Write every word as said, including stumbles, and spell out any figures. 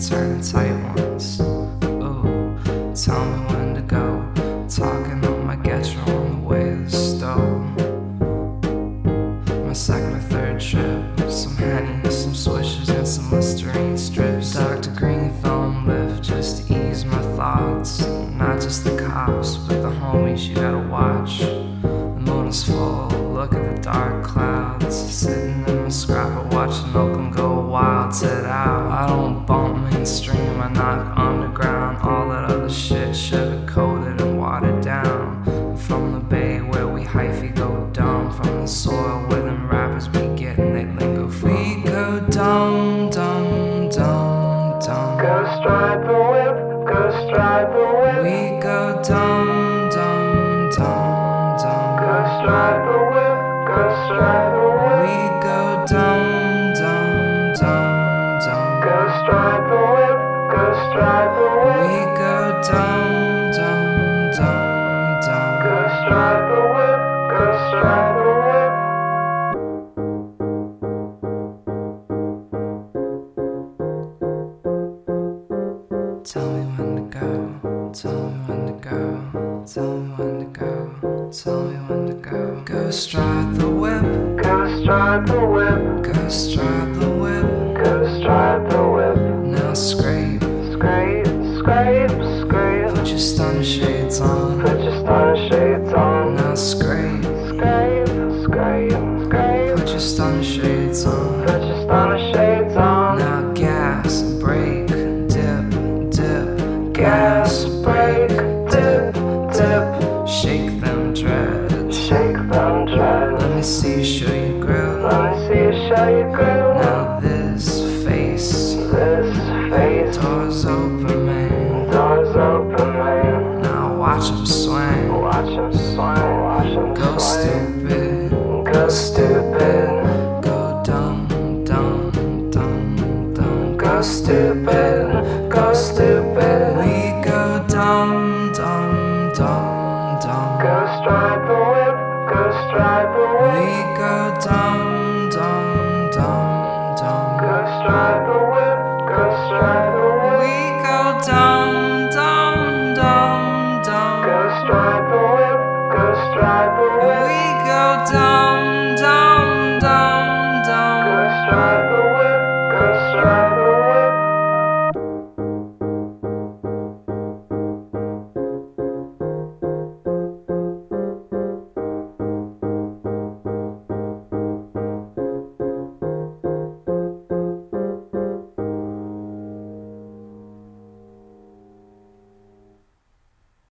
turning tight ones. Ooh, tell me when to go. Talking on my get you on the way to the stove. My second or third trip, some Henny, some Swishers, and some Listerine strips. Doctor Green film lift just to ease my thoughts. Not just the cops, but the homies you gotta watch. The moon is full, look at the dark clouds. Sitting in my scrapper, watching Oakland go wild. Set out, I don't bump mainstream, I knock underground. All that other shit sugar-coated and watered down. From the bay where we hyphy go dumb. From the soil where them rappers be getting they lingo from. We go dumb, dumb, dumb, dumb. Go stride the whip, go stride the whip. We go dumb, dumb, dumb, dumb. Go stride the whip, go stride the whip. We go dumb, dumb, dumb, dumb. Go stride the whip, go stride the whip. We go dumb, dumb, dumb, dumb. Go stride the whip, go stride the whip. Tell me when to go, tell me when to go, tell me when to go, tell me when to go. Go stride the whip, Go stride the whip, go stride the whip. go stride the whip. Now scrape, Scrape, scrape, scrape. put your stunner shades on. Put your stunner shades on. Now scrape, Scrape, scrape, scrape. put your stunner shades on. Put your stunner shades on. Now gas, brake, dip, dip. Gas, brake, dip, dip. Shake them dreads. Shake them dreads. Let me see you show your grill. Let me see you show your grill. Now this face, This face, doors open, man. doors open, man. Now watch 'em swing. Watch him swing, watch him Go swing. stupid, Go stupid, go dumb, dumb, dumb, dumb. Go go stupid.